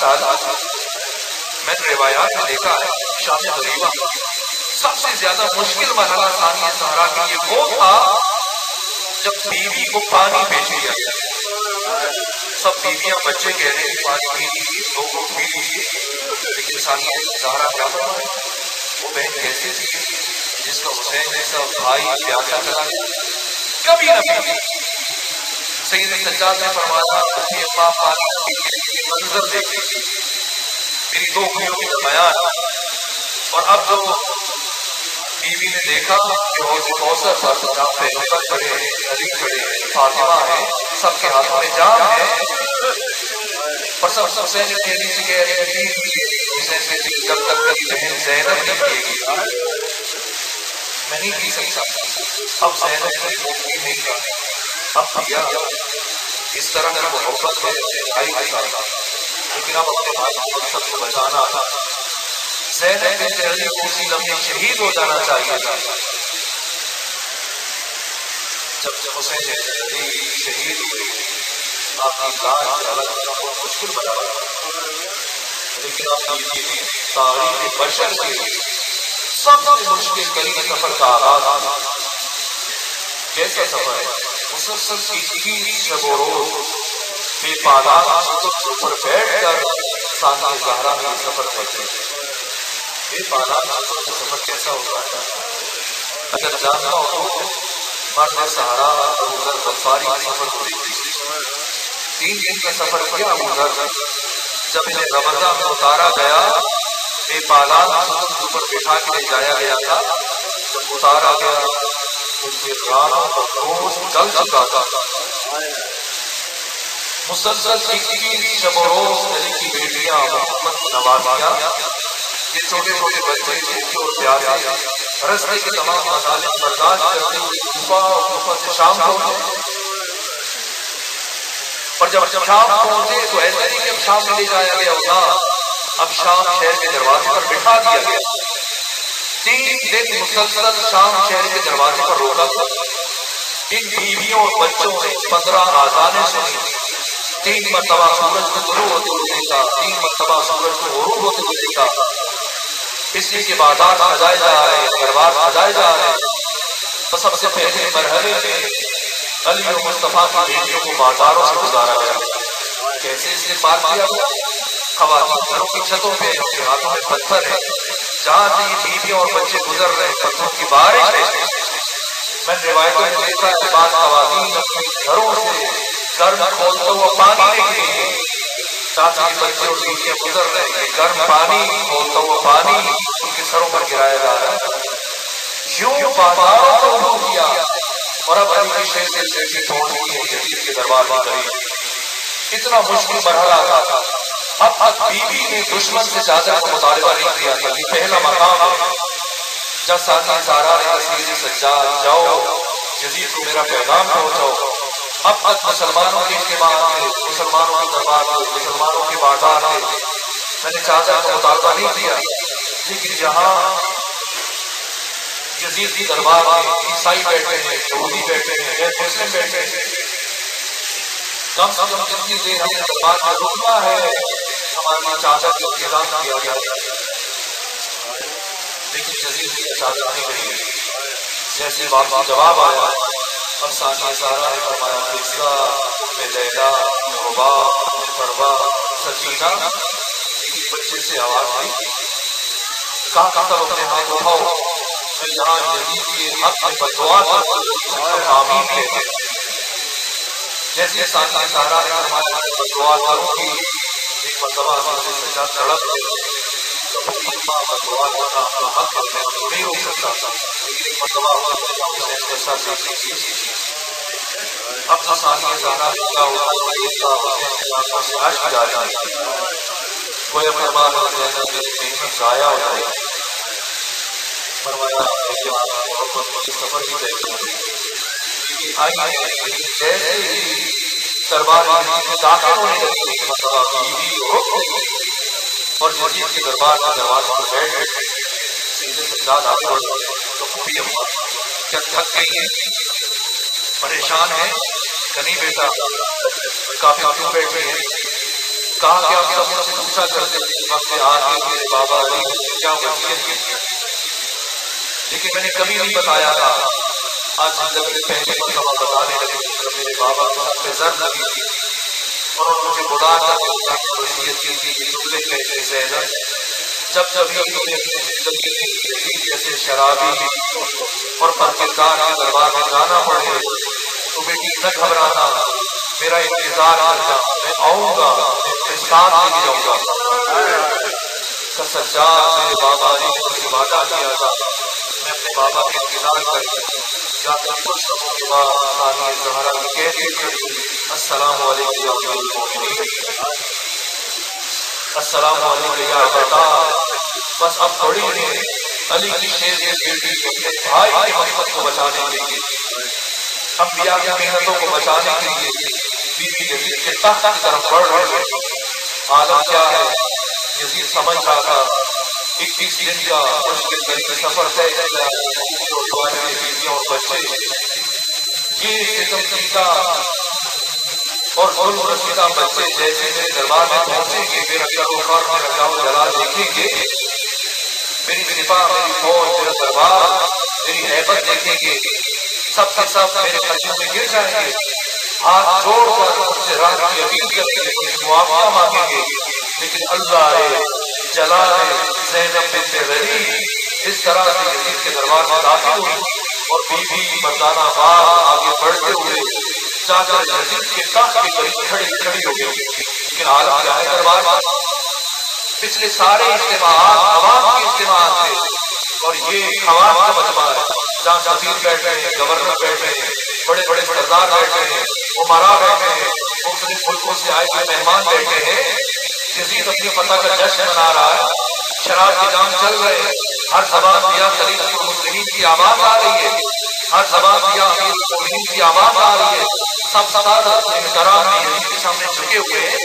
میں نے روایات میں دیکھا ہے شام غریبہ سب سے زیادہ مشکل مرحلہ ثانیہ صحرا کے لیے وہ تھا جب بیوی کو پانی پیش کیا گیا۔ سب بیویاں بچے کہہ رہے ہیں پانی پی لیجیے، 2 گھونٹ پی لیجیے، لیکن ثانیہ صحرا کیا فرمائے؟ وہ بہن کیسے تھی جس کا حسین جیسا بھائی پیاسا چلا گیا، کبھی نہ پی۔ سید سجاد نے فرمایا اپنی اپا پانی پینے کے منظر دیکھے میری 2 انگلیوں کے درمیان، اور اب جو بیوی نے دیکھا کہ حوض کوثر پر جہاں پیغمبر کھڑے ہیں، علی کھڑے ہیں، فاطمہ ہے، سب کے ہاتھوں میں جام ہے، اور سب حسین ابن علی سے کہہ رہے ہیں حسین کہتے ہیں جب تک میری بہن زینب نہیں پیے گی میں نہیں پی سکتا۔ اب زینب نے نہیں کہا، اب پیا۔ اس طرح کی محبت ہے بھائی کے ساتھ، لیکن اب اپنے بھائی کو مقصد کو بچانا زینب بنت علی کو اسی لمحے شہید ہو جانا چاہیے تھا. جب حسین علی شہید ہوئے آپ کی لاش الگ بہت مشکل بنا، لیکن آپ کی تاریخ بشر کے سب سے مشکل ترین سفر کا آغاز. کیسا سفر ہے؟ مسلسل 21 شب و روز بے پالان ستون پر بیٹھ کر سانحہ زہرا میں سفر کرتے ہیں. بے پالان ستون کا سفر کیسا ہوتا ہے؟ اگر جاننا ہو تو مرد سہارا ابو ذر غفاری کا سفر کو دیکھیے. 3 دن کا سفر کیا ابو ذر. جب انہیں رمضا میں اتارا گیا، بے پالان ستون پر بٹھا کے لے جایا گیا تھا. جب اتارا گیا ان کے رانوں کا گوشت گل چکا تھا. مسلسل 21 شب و روز علی کی بیٹیاں محمد نوازیاں، یہ چھوٹے چھوٹے بچے بھوکے اور پیاسے رستے کے تمام مظالم برداشت کرتے ہوئے کوفہ اور کوفہ سے شام پہنچے. اور جب شام پہنچے تو ایسا نہیں کہ اب شام میں لے جایا گیا ہوتا، اب شام شہر کے دروازے پر بٹھا دیا گیا. 3 دن مسلسل شام شہر کے دروازے پر روکا تھا. ان بیویوں اور بچوں نے 15 آذانیں سنی. 3 مرتبہ سورج کو طلوع ہوتے ہوئے دیکھا، 3 مرتبہ سورج کو غروب ہوتے ہوئے دیکھا. اس لیے کہ بازار سجائے جا رہے ہیں، دربار سجائے جا رہے ہیں. تو سب سے پہلے مرحلے میں علی اور مصطفیٰ کی بیٹیوں کو بازاروں سے گزارا گیا. کیسے استقبال کیا گیا؟ خواتین گھروں کی چھتوں پہ، ان کے ہاتھوں میں پتھر ہے، جہاں سے یہ بیویاں اور بچے گزر رہے ہیں پتھروں کی بارش ہے. میں نے روایتوں میں دیکھا کہ بعض خواتین اپنے گھروں سے گرم کھولتا ہوا پانی لے کے گئی تاکہ یہ بچے اور بیویاں گزر رہے ہیں. گرم پانی، کھولتا ہوا پانی ان کے سروں پر گرایا جا رہا ہے. یوں بازاروں کو عبور کیا اور اب علی کی شہر سے شہر پہنچ گئی ہے یزید کے دربار میں قریب. کتنا مشکل مرحلہ تھا. اب تک بیوی نے دشمن سے زیادہ کا مطالبہ نہیں کیا تھا. یہ پہلا مقام ہے. جب سانحہ زہرا نے تصویر سجاد، جاؤ یزید کو میرا پیغام پہنچاؤ. اب تک مسلمانوں کے اجتماع تھے، مسلمانوں کے دربار تھے، مسلمانوں کے بازار تھے، میں نے چادر کا مطالبہ نہیں کیا. لیکن جہاں یزید کی دربار میں عیسائی بیٹھے ہیں، یہودی بیٹھے ہیں، غیر مسلم بیٹھے ہیں، کم سے کم جتنی دیر ہمیں دربار میں رکنا ہے ہماری چادر کا انتظام کیا گیا. لیکن یزید کی چادر نہیں بنی. جیسے بات کا جواب آیا، اب سانحہ زہرا نے فرمایا فضا میں لیلا ربا فروا سکینہ. ایک بچے سے آواز آئی، کہا کہ سب اپنے ہاتھ اٹھاؤ، میں یہاں یزید کے حق میں بددعا کروں، آمین کہتے. جیسے سانحہ زہرا نے فرمایا بددعا کروں گی، ایک مرتبہ حضرت سجاد تڑپ گئے. بددعا کرنا اپنا حق ہے، میں نہیں روک سکتا. لیکن ایک مرتبہ حسین کے ساتھ اب تو سانحہ زہرا کا آنکھوں سے اشک جاری ہے. گویا فرما زینب محنت ضائع ہو جائے. فرمایا محبت کے سفر بھی طے جیسے ہی دربار میں داخل ہونے لگے بیوی رک گئی اور یزید کے دربار میں دروازے پر بیٹھ گئے. سیدھے سجاد آگے بڑھ گئے تو پوری اما کیا تھک گئی ہے، پریشان ہے؟ کہ نہیں بیٹا، کافی کیوں بیٹھے ہیں؟ کہا کہ آپ سب مجھ سے پوچھا کرتے تھے وقت آ کے میرے بابا علی کیا وصیت کی، لیکن میں نے کبھی نہیں بتایا تھا. آج زندگی میں پہلے مرتبہ بتانے لگے جب میرے بابا کو سب پہ زر لگی تھی اور انہوں نے مجھے بلا کر وصیت کی تھی کہ تم لکھ گئے تھے زینب، جب کبھی تمہیں اپنی زندگی میں یزید جیسے شرابی اور پرکردار کے دربار میں جانا پڑے تو بیٹی نہ گھبرانا، میرا انتظار کرنا، میں آؤں گا، میں ساتھ لے کے جاؤں گا. سجاد میرے بابا علی نے مجھ سے وعدہ کیا تھا میں اپنے بابا کے انتظار کرتا جا کر کچھ سموں کے بعد سانحہ زہرا کی کیفیت کری السلام علیکم یا امیر المومنین، السلام علیکم یا ابا. بس اب بڑی نے علی کی شیر سے بیٹی اپنے بھائی کی محبت کو بچانے کے لیے، انبیاء کی محنتوں کو بچانے کے لیے بیوی یزید کے تخت کی طرف بڑھ رہے ہیں. عالم کیا ہے، یزید سمجھ رہا تھا 21 दिन का मुश्किल तरीन सफर तय किया, बीवियों और बच्चे ये सितम सीता और जुल्म रसीदा बच्चे जैसे मेरे दरबार में पहुंचेंगे, मेरा करोखर मेरा जाओ जलाल देखेंगे, मेरी सिपा मेरी फौज मेरा दरबार मेरी हैबत देखेंगे, सब के सब मेरे कदमों में गिर जाएंगे, हाथ जोड़कर मुझसे राह की अपील करेंगे, मुआफिया मांगेंगे। लेकिन अल्लाह जलाल ज़ैनब बिन्त वली इस तरह से यजीद के दरबार में दाखिल हुई और बीवी मर्दाना बात आगे बढ़ते हुए जाकर यजीद के तख्त के करीब खड़ी हो गई। लेकिन आलम क्या है दरबार में, पिछले सारे इज्तिमाआत अवाम के इज्तिमाआत थे और ये खवान का मजमा है जहाँ सफीर बैठ रहे हैं, गवर्नर बैठ रहे हैं, बड़े बड़े सरदार बैठ रहे हैं, उमरा बैठे हैं, मुख्तलिफ मुल्कों से आए हुए मेहमान बैठे हैं। यजीद अपनी फतह का जश्न मना रहा है, शराब के जाम चल रहे हैं, हर ज़बान से या खलीफतुल मुस्लिमीन की आवाज आ रही है, हर ज़बान से या अमीरुल मोमिनीन की आवाज आ रही है। सब सर एहतराम में यजीद के सामने झुके हुए हैं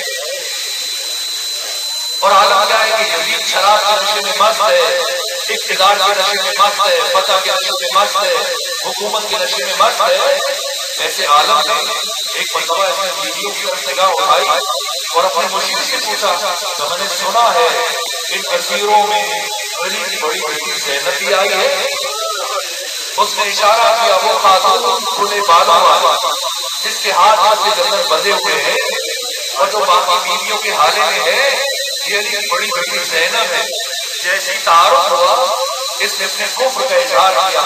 और आलम क्या है कि यजीद शराब के नशे में मस्त है, इक़्तिदार के नशे में मस्त है, फतह के नशे में मस्त है, हुकूमत के नशे में मस्त है। ऐसे आलम में एक मरतबा अपनी बीवियों की तरफ निगाह उठाई और अपने मुशीर से पूछा, तो मैंने सुना है इन असीरों में अली की बड़ी बेटी ज़ैनब भी आई है। उसने इशारा किया, वो खातून खुले बालों वाला जिसके हाथ से गर्दन बंधे हुए हैं और जो बाकी बीवियों के हाले में है, ये अली की बड़ी बेटी ज़ैनब है। जैसे ही तारुफ हुआ इसने अपने कुफ्र का इजहार किया,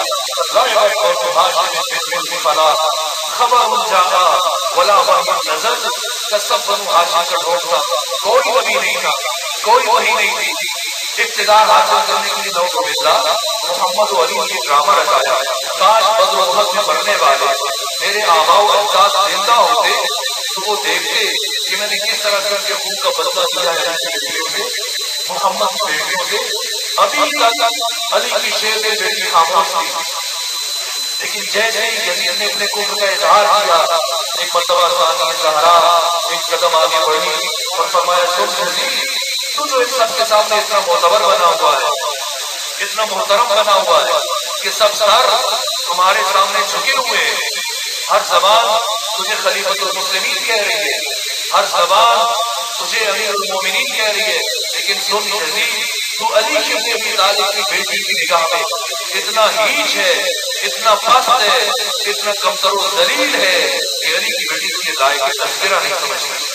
खबर जागा वला नजर का सब बनु हाशिम का ढोल था, कोई वही नहीं था, कोई वही नहीं थी। इक़्तिदार हासिल करने के लिए नौजुबिल्ला मोहम्मद अली ने ड्रामा रचाया, काश बदरुद्दौला में मरने वाले मेरे आबाओ अजदाद जिंदा होते तो वो देखते कि मैंने किस तरह करके खून का बदला दिया है मोहम्मद की बेटियों से। अभी तक अली की शेर में बेटी खामोश थी, लेकिन जैसे ही यजीद ने अपने कुफ्र का इजहार किया, एक मर्तबा सानी ज़हरा एक कदम आगे बढ़ी और फरमाया, सुन यजीद, तू तो इन सबके सामने इतना मोतबर बना हुआ है, इतना मोहतरम बना हुआ है कि सब सर तुम्हारे सामने झुके हुए हैं, हर जबान तुझे खलीफतुल मुस्लिमीन कह रही है, हर जबान तुझे अमीरुल मोमिनीन कह रही है। लेकिन सुन यजीद, तू अली इब्न अबी तालिब की बेटी की निगाह में इतना हीच है, इतना पस्त है, इतना कमतर और जलील है कि अली की बेटी तुझे लायक तस्करा नहीं समझती,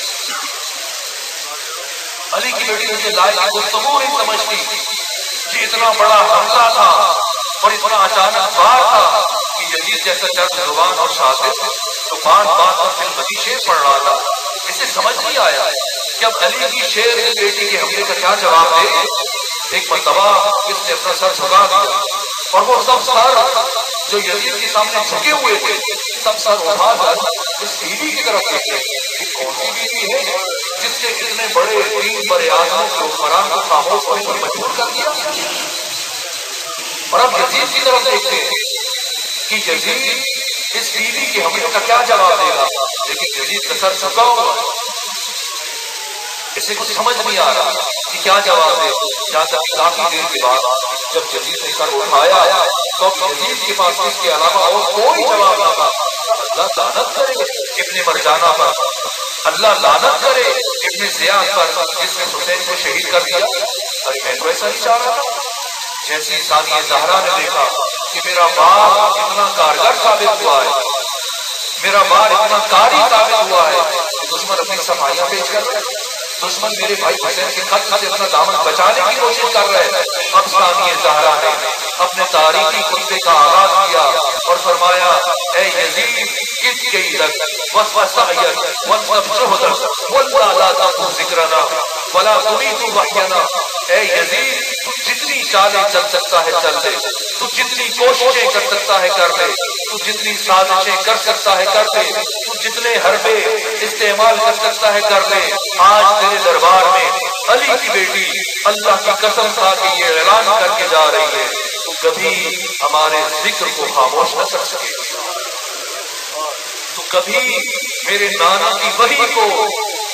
अली की बेटी तुझे लायक गुफ्तगू नहीं समझती। ये इतना बड़ा हमला था और इतना अचानक बार था कि यजीद जैसा चर्च जुबान और शातिर तो बात बात पर फिल्म शेर पढ़ रहा था, इसे समझ नहीं आया कि अब अली की शेर की बेटी के हमले का क्या जवाब दे। एक मरतबा इसने अपना सर झुका दिया और वो सब सर जो यजीद के सामने झुके हुए थे, सब सर उठाकर इस बीवी की तरफ देखे। ये कौन सी बीवी है जिसने इतने बड़े 3 बड़े आजमों के हुक्मरान को खामोश होने पर मजबूर कर दिया। और अब यजीद की तरफ देखते हैं कि यजीद इस बीवी के हमले का क्या जवाब देगा, लेकिन यजीद का सर झुका हुआ है, इसे कुछ समझ नहीं आ रहा कि क्या जवाब दे। यहाँ तक काफी देर के बाद जब यजीद ने सर उठाया तो अब यजीद के पास इसके अलावा और कोई जवाब ना था। अल्लाह लानत करे इब्ने मरजाना पर, अल्लाह लानत करे इब्ने ज़ियाद पर जिसने हुसैन को शहीद कर दिया। अरे मैं तो ऐसा नहीं चाह रहा था। जैसी सानिया ज़हरा ने देखा कि मेरा बाप इतना कारगर साबित हुआ है, मेरा बाप इतना कारी साबित हुआ है, दुश्मन अपनी सफाइयां पेश कर रहे हैं, दुश्मन मेरे भाई हुसैन के खत से अपना दामन बचाने की कोशिश कर रहे हैं। अब सानिया ज़हरा ने अपने तारीखी खुतबे का आगाज किया और फरमाया, ऐ यजीद इसके तक वसवसयत वनफजुहद वल्ला ला तकु ज़िक्रना वला तुमीतु वहयना। ऐ यजीद, तू जितनी चालें चल सकता है चल ले, तू जितनी कोशिशें कर सकता है कर ले, तू जितनी साजिशें कर सकता है कर ले, तू जितने हरबे इस्तेमाल कर सकता है कर ले। आज तेरे दरबार में अली की बेटी अल्लाह की कसम खा के ये ऐलान करके जा रही है, तू कभी हमारे जिक्र को खामोश न कर सके, तू कभी मेरे नाना की वही को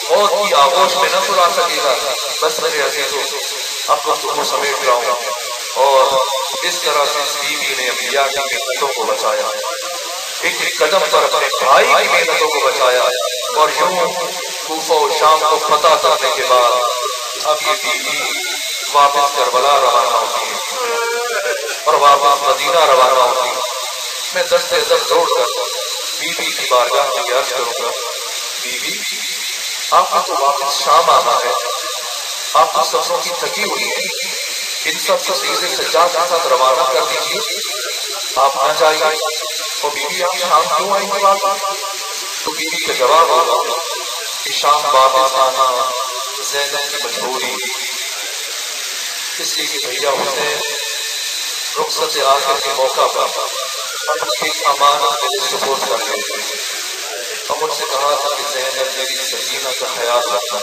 موت کی آغوش میں نہ سلا سکے گا. بس میرے عزیزوں اب گفتگو سمیٹ رہا ہوں. اور اس طرح سے اس بیوی نے انبیاء کی محنتوں کو بچایا, ایک ایک قدم پر اپنے بھائی کی محنتوں کو بچایا. اور یوں کوفہ و شام کو فتح کرنے کے بعد اب یہ بیوی واپس کربلا روانہ ہوتی ہے اور واپس مدینہ روانہ ہوتی ہے. میں دست ادب جوڑ کر بیوی کی بارگاہ میں عرض کروں گا, بیوی آپ کو تو واپس شام آنا ہے, آپ کو سفروں کی تھکی ہوئی ہے, ان سب کو سیدھے سجاد کے ساتھ روانہ کر دیجیے, آپ نہ جائیے. اور بیوی آپ شام کیوں آئیں گی واپس؟ تو بیوی کا جواب ہوگا کہ شام واپس آنا زینب کی مجبوری, اس لیے کہ بھیا حسین رخصت آخر کے موقع پر اپنی ایک امانت میرے سپرد کر گئے تھے اور مجھ سے کہا تھا کہ زینب میری سکینہ کا خیال رکھنا,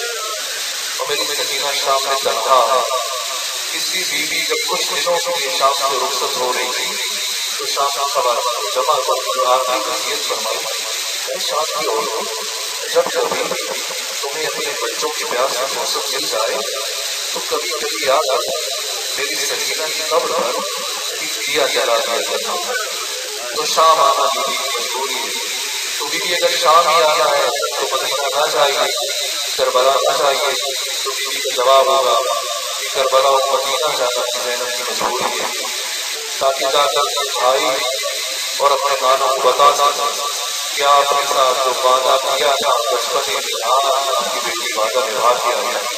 اور میری سکینہ شام میں تنہا ہے. اس کی بیوی جب کچھ دنوں کے لیے شام سے رخصت ہو رہی تھی تو شام کا خبر جمع کر آخری وصیت فرمائی, اے شام کی عورتوں, جب کبھی تمہیں اپنے بچوں کے پیار سے فرصت مل جائے تو کبھی کبھی یاد آ میری سکینہ کی قبر پر ایک دیا جلا دیا کرنا. تو شام آنا بیوی کی مجبوری ہے. تو بیوی اگر شام ہی آنا ہے تو مدینہ نہ جائیے, کربلا نہ جائیے. تو بیوی کا جواب ہوگا کہ کربلا اور مدینہ جانا زینب کی مجبوری ہے, تاکہ جا کر بھائی اور اپنے نانوں کو بتا سکیں کہ آپ کے ساتھ جو وعدہ کیا تھا بچپن میں آپ کی بیٹی وعدہ نبھا کے آئی ہے.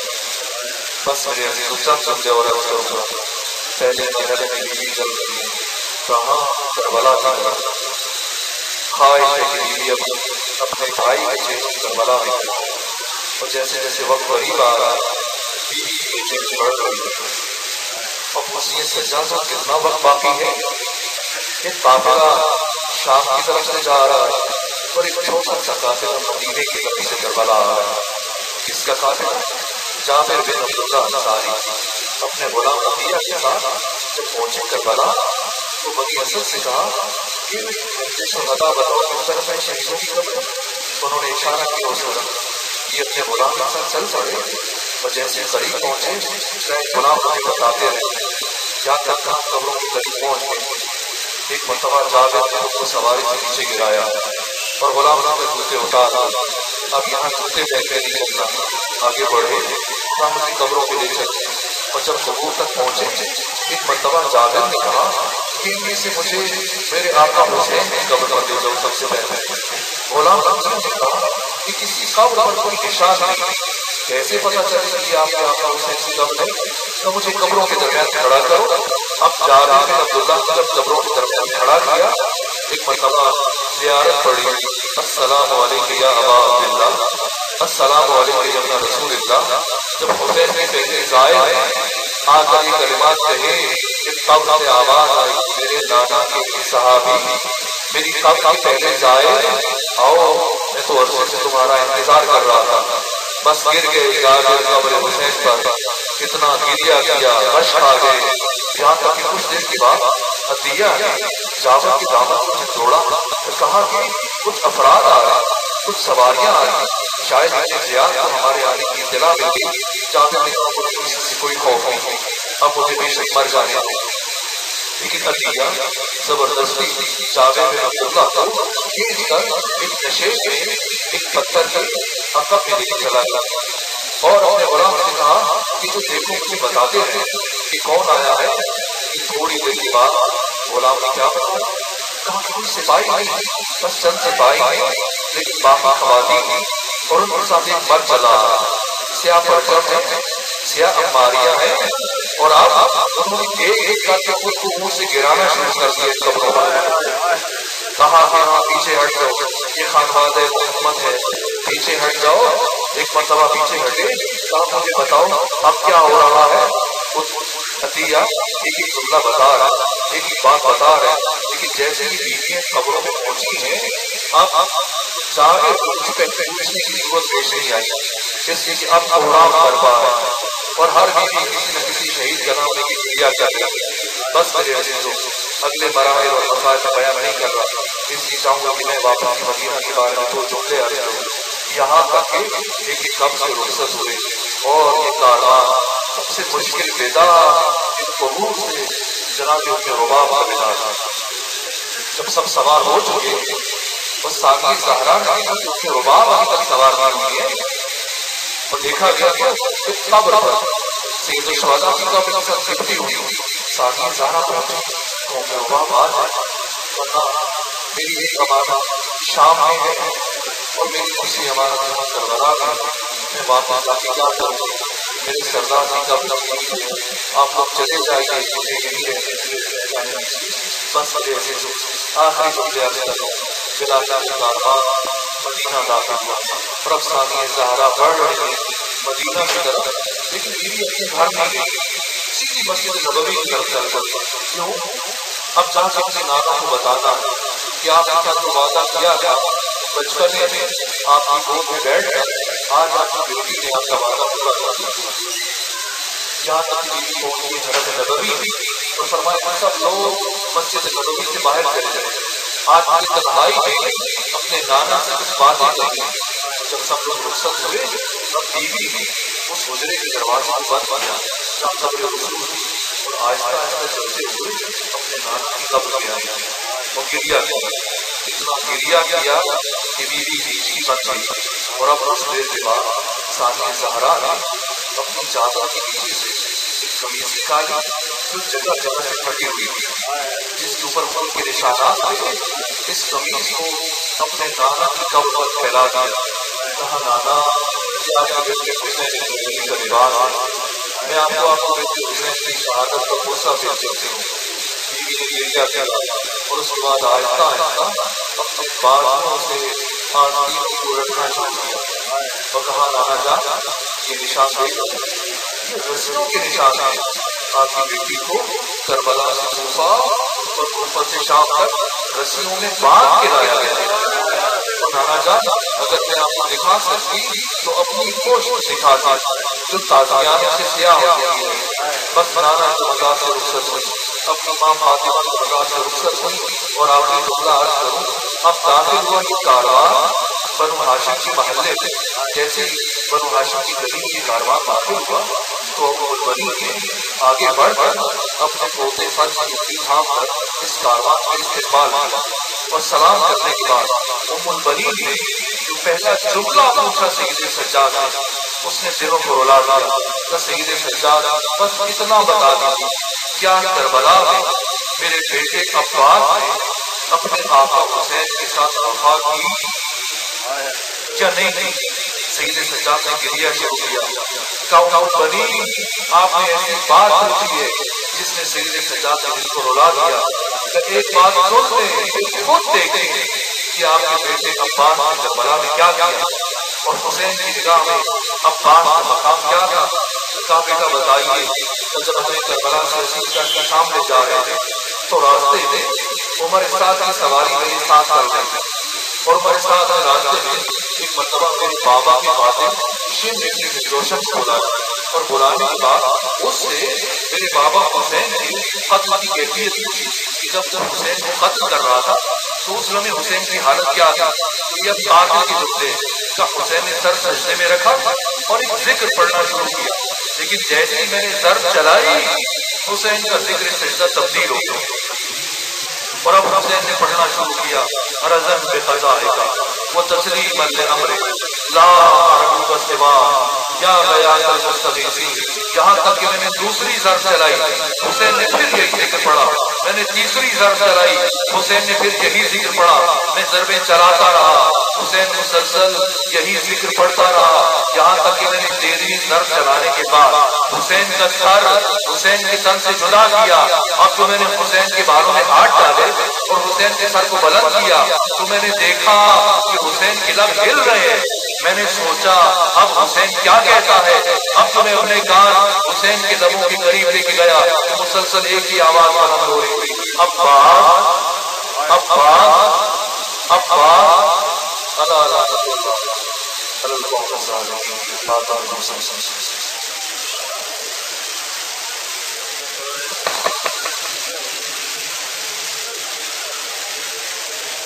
بس میرے عزیزوں چند سمجھے اور عرض کروں گا, پہلے مرحلے میں بیوی چل رہی ہے کہاں کربلا کی طرف. خواہش ہے کہ بیوی اپنے بھائی بچے کربلا میں کرے, اور جیسے جیسے وقت قریب آ رہا ہے بیوی کی بے چینی بڑھ رہی ہے. اور مسیح سجاد کتنا وقت باقی ہے, ایک قافلہ شام کی طرف سے جا رہا ہے اور ایک چھوٹا سا قافلہ مدینے کی طرف سے کربلا آ رہا ہے. کس کا قافلہ؟ جابر بن عبداللہ انصاری اپنے غلام عطیہ کے ساتھ جب پہنچے کربلا تو بنی اسد سے کہا کہ شہداء بتاؤ کس طرف ہے شہیدوں کی قبر. انہوں نے اشارہ کیا اس طرف, یہ اپنے غلام کے ساتھ چل پڑے اور جیسے قریب پہنچے غلام ہمیں بتاتے رہے یا تک قبروں کے قریب پہنچ گئے. ایک مرتبہ جابر نے اس کو سواری سے نیچے گرایا اور غلام نے جوتے اتارا. اب یہاں جوتے پہنتے نہیں چلنا, آگے بڑھے سامنے قبروں پہ لے چلے. اور جب قبور تک پہنچے ایک مرتبہ جابر نے کہا کہ ان میں سے مجھے میرے آقا حسین کی قبر پر لے جاؤ سب سے پہلے. غلام نے کہا کہ کسی قبر پر کوئی نشان نہیں, کیسے پتا چلے کہ آپ کے آقا حسین کی قبر ہے؟ تو مجھے قبروں کے درمیان کھڑا کرو. اب جابر بن عبداللہ نے جب قبروں کے درمیان کھڑا کیا ایک مرتبہ زیارت پڑھی, السلام علیکم یا ابا عبداللہ, السلام علیکم یا ابن رسول اللہ. جب حسین کے پہلے زائر ہیں آ کر یہ کلمات کہے کہ قبر سے آواز آئی میرے نانا کے صحابی میری قبر کے پہلے زائر آؤ, میں تو عرصے سے تمہارا انتظار کر رہا تھا. بس گر گئے جابر قبر حسین پر, کتنا گریا کیا, مشق آ گئے, یہاں تک کہ کچھ دیر کے بعد عطیہ نے جابر کے دامن سے توڑا اور کہا کہ کچھ افراد آ رہے, کچھ سواریاں آ رہی, شاید انہیں زیاد کو ہمارے آنے کی اطلاع مل گئی. جابر نے کہا مجھے اس سے کوئی خوف نہیں, اب مجھے بے شک مر جانے دیں. لیکن عطیہ زبردستی جابر بن عبداللہ کو کھینچ کر ایک نشیب میں ایک پتھر کے عقب میں لے کے چلا گیا اور اپنے غلام سے کہا کہ جو دیکھو مجھے بتاتے رہے کہ کون آیا ہے. تھوڑی دیر کے بعد غلام نے کیا بتایا, کہا کہ کوئی سپاہی نہیں, بس چند سپاہی ہیں لیکن باقی خواتین اور ان کے ساتھ ایک مرد چلا رہا ہے, سیاہ پرچم ہے, سیاہ اماریاں ہیں, اور اب انہوں نے ایک ایک کر کے خود کو منہ سے گرانا شروع کر دیا قبروں پر. کہا کہ ہاں پیچھے ہٹ جاؤ, یہ خانواد محمد ہے, پیچھے ہٹ جاؤ. ایک مرتبہ پیچھے ہٹے, کہا مجھے بتاؤ اب کیا ہو رہا ہے. عطیہ ایک ایک جملہ بتا رہا ہے, ایک ایک بات بتا رہا ہے, لیکن جیسے ہی بیویاں قبروں میں پہنچی ہیں اب جابر پوچھنے کی ضرورت پیش نہیں آئی, اس لیے کہ اب قرآن برپا ہے اور ہر بیوی کسی نہ کسی شہید کا نام لے کے کیا کرتی ہے. بس میرے عزیزوں اگلے مراحل اور مسائل کا بیان نہیں کر رہا, اس لیے چاہوں گا کہ میں واپس مدینہ کے بارے میں دو جملے عرض کروں. یہاں تک کہ ایک کب سے رخصت ہوئے اور یہ کاروان سب سے مشکل پیدا قبور سے جناب رباب کا ملا تھا. جب سب سوار ہو چکے اور ساقی زہرا نے رباب ابھی تک سوار نہیں ہوئی ہے اور دیکھا گیا کہ قبر پر سید الشہداء کی قبر کے ساتھ لپٹی ہوئی ساقی زہرا پہنچی تو رباب آ جائے ورنہ میری ایک امانت شام میں ہے اور میری دوسری امانت یہاں کربلا میں میں واپس آ کے کیا کروں میرے سردار کی قبر نہیں ہے آپ لوگ چلے جائیے مجھے یہی رہنے بس میرے آخری جملے بلا جانے کاروان مدینہ داخل ہوا اور اب ثانیہ زہرا بڑھ رہے ہیں مدینہ کی طرف لیکن بیوی اپنے گھر میں گئی سیدھی مسجد نبوی کی طرف چل پڑی. کیوں؟ اب جا کے اپنے نانا کو بتانا ہے کہ آپ نے کیا تو وعدہ کیا تھا بچپن میں آپ کی گود میں بیٹھ گئے آج آپ کی بیٹی نے آپ کا وعدہ پورا کر دیا. یہاں تک بیوی پہنچی حرم نبوی اور فرمایا سب لوگ مسجد نبوی سے باہر چلے گئے آج مجھے تنہائی میں اپنے نانا سے کچھ باتیں کرنی. جب سب لوگ رخصت ہوئے اب بیوی اس حجرے کے دروازے کو بند کیا جہاں قبر رسول اور آہستہ آہستہ چلتے ہوئے اپنے نانا کی قبر میں آئی اور گریا کیا اتنا گریا کیا کہ بیوی بیچ کی بن گئی اور اب کچھ دیر کے بعد ثانیہ زہرا نے اپنی چادر کے نیچے سے ایک قمیض نکالی جو جگہ جگہ سے پھٹی ہوئی جس کے اوپر خون کے نشانات تھے. اس قمیض کو اپنے نانا کی قبر پر پھیلا دیا. کہا نانا یہ آپ کے بیٹے حسین ابن کا لباس ہے میں آپ کو بیٹے حسین کی شہادت پر غصہ پیش کرتی ہوں. بیوی نے گریا کیا اور اس کے بعد آہستہ آہستہ اپنے بازوؤں سے آنٹیوں کو رکھنا شروع کیا اور کہا نانا جان یہ نشان دیکھو یہ رسیوں کے نشان ہیں آپ کی بیٹی کو کربلا سے کوفہ اور کوفہ سے شام تک رسیوں میں باندھ کے لایا گیا. اور نانا جان اگر میں آپ کو دکھا سکتی تو اپنی پوشت دکھاتی جو تازیانوں سے سیاہ ہوتی ہے. بس نانا کی مزاح سے رخصت ہوئی اپنی ماں فاطمہ کی مزاح سے رخصت ہوئی اور آخری جملہ عرض کروں اب داخل ہوا یہ کاروان بنو ہاشم کے محلے میں. جیسے بنو ہاشم کی گلی میں یہ کاروان داخل ہوا تو بنی نے آگے بڑھ کر اپنے پوتے فرض کی انگلی تھام کر اس کاروان کا استقبال کیا اور سلام کرنے کے بعد البنین نے جو پہلا جملہ پوچھا سید سجاد نے اس نے دلوں کو رلا دیا. تو سید سجاد بس اتنا بتا دیجیے کیا کربلا میں میرے بیٹے عباس نے اپنے آقا حسین کے ساتھ وفا کی کیا نہیں کی؟ سید سجاد نے گریا شروع کیا. البنین آپ نے ایسی بات پوچھی ہے جس نے سید سجاد نے اس کو رلا دیا. ایک بات سن لیں خود دیکھیں کہ آپ کے بیٹے عباس نے کربلا میں کیا کیا اور حسین کی نگاہ میں عباس کا مقام کیا تھا. کہا بیٹا بتائیے. جب ہمیں کربلا سے رسول کے سامنے جا رہے تھے تو راستے میں عمر سعد کی سواری میرے ساتھ چل رہی تھی اور عمر سعد نے راستے میں ایک مرتبہ میرے بابا کے خاطر شین نے روشن کو بلایا اور بلانے کے بعد اس سے میرے بابا حسین نے قتل کی کیفیت پوچھی کہ جب وہ حسین کو قتل کر رہا تھا تو اس لمحے حسین کی حالت کیا تھی. یہ قاتل کے جملے کا حسین نے سر سجدے میں رکھا اور ایک ذکر پڑھنا شروع کیا لیکن جیسے ہی میں نے ضرب چلائی حسین کا ذکر سجدہ تبدیل ہو گیا اور اب حسین نے پڑھنا شروع کیا رضن بقضائک و تسلیما لامرک لا ارجو سوا یا غیاث المستغیثین. یہاں تک کہ میں نے دوسری ضرب چلائی حسین نے پھر یہی ذکر پڑھا. میں نے تیسری ضرب چلائی حسین نے پھر یہی ذکر پڑھا. میں ضربیں چلاتا رہا حسین مسلسل یہی ذکر پڑھتا رہا یہاں تک کہ میں نے 13ویں ضرب چلانے کے بعد حسین کا سر حسین کے تن سے جدا کیا. اب تو میں نے حسین کے بالوں میں ہاتھ ڈالے اور حسین کے سر کو بلند کیا تو میں نے دیکھا کہ حسین کے لب ہل رہے ہیں. میں نے سوچا اب حسین کیا کہتا ہے. اب تو میں اپنے کان حسین کے لبوں کے قریب لے کے گیا تو مسلسل ایک ہی آواز بلند ہو رہی تھی عباس عباس عباس. اللہ اللہ